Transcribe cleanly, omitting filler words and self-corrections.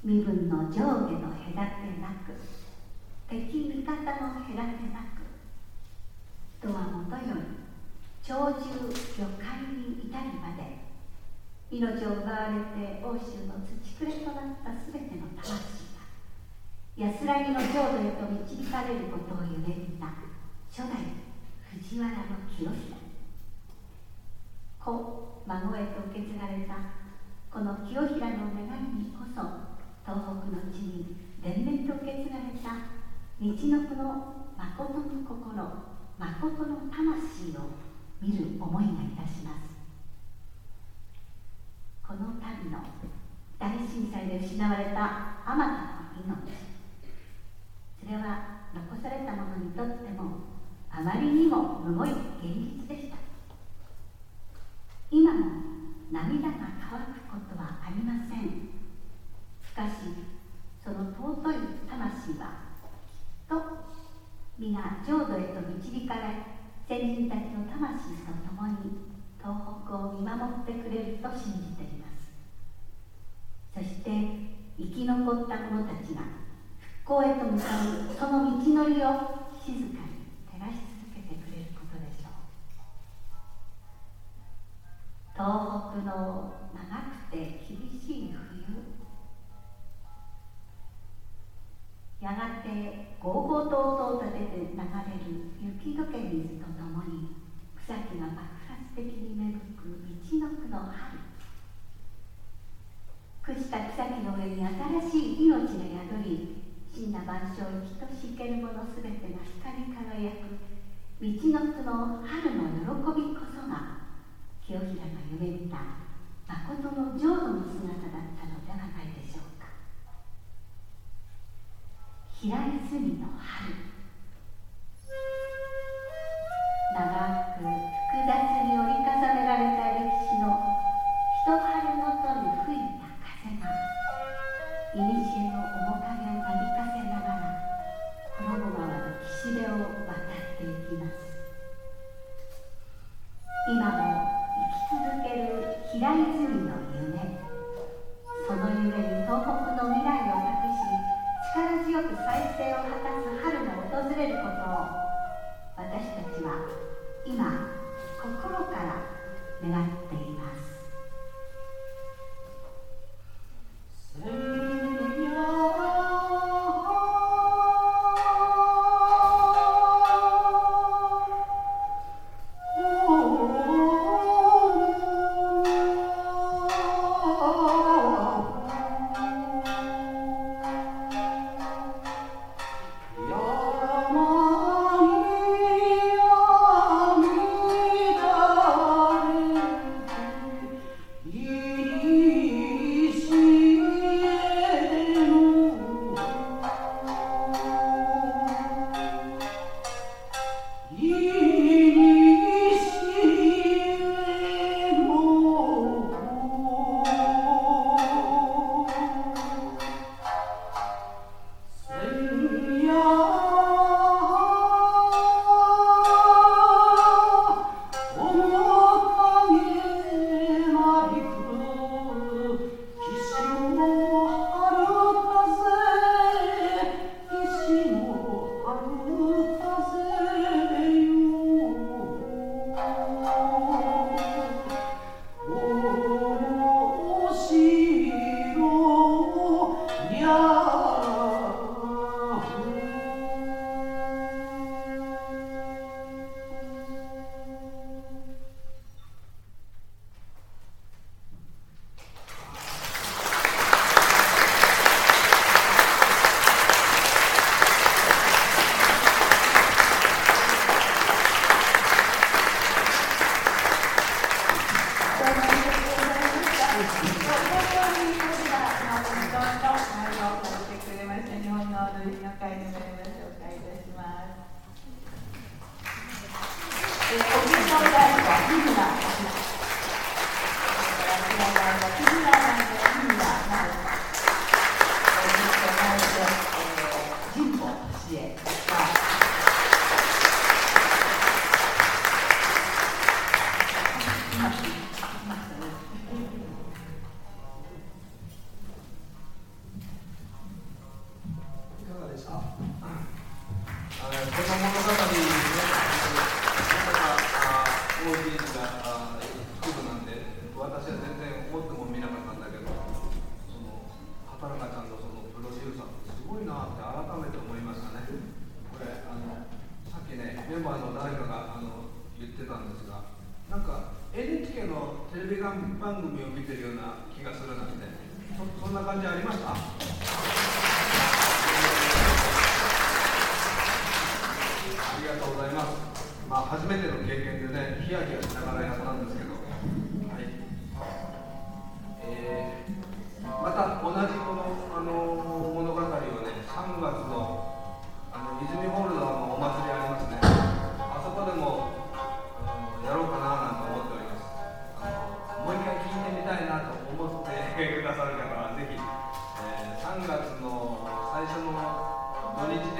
身分の上下の隔てなく、敵味方の隔てなく、人はもとより鳥獣魚介に至るまで、命を奪われて欧州の土くれとなったすべての魂が安らぎの浄土へと導かれることを夢見た初代藤原清衡。子孫へと受け継がれたこの清衡の願いにこそ、東北の地に連綿と受け継がれた道のくの誠の心、誠の魂を見る思いがいたします。この度の大震災で失われたあまたの命、それは残された者にとってもあまりにもむごい現実でした。今も涙が乾くことはありません。しかしその尊い魂はきっと皆浄土へと導かれ、先人たちの魂と共に東北を見守ってくれると信じています。そして生き残った者たちが復興へと向かうその道のりを静かに照らし続けてくれることでしょう。東北の長くて厳しい冬、やがてごうごうと音を立てて流れる雪解け水とともに草木が爆発的に芽吹く道のくの春、朽ちた草木の上に新しい命が宿り、真な万象を生きとし生けるものすべてが光り輝く道のくの春の喜びこそが、清衡が夢見た誠の浄土の姿だったのではないでしょうか。平泉の春、長く複雑に折り重ねられた歴史の一春ごとに吹いた風が、古の面影をなびかせながら衣川の岸辺を渡っていきます。今も生き続ける平泉の夢、その夢に東北の未来を託し、力強く再生を果たす春の大喜利が作るなんて私は全然思ってもみなかったんだけど、その畑中ちゃんのそのプロデューサーってすごいなって改めて思いましたね。これさっきねメンバーの誰かが言ってたんですが、なんか NHK のテレビ番組を見てるような気がするなんて、そんな感じありました？ありがとうございます。初めての経験でね、ヒヤヒヤしながらやったんですけど、はい。また同じこの、物語をね、3月の泉ホールのお祭りありますね。あそこでも、やろうかななんて思っております。もう一回聞いてみたいなと思ってくださる方はぜひ、3月の最初の土日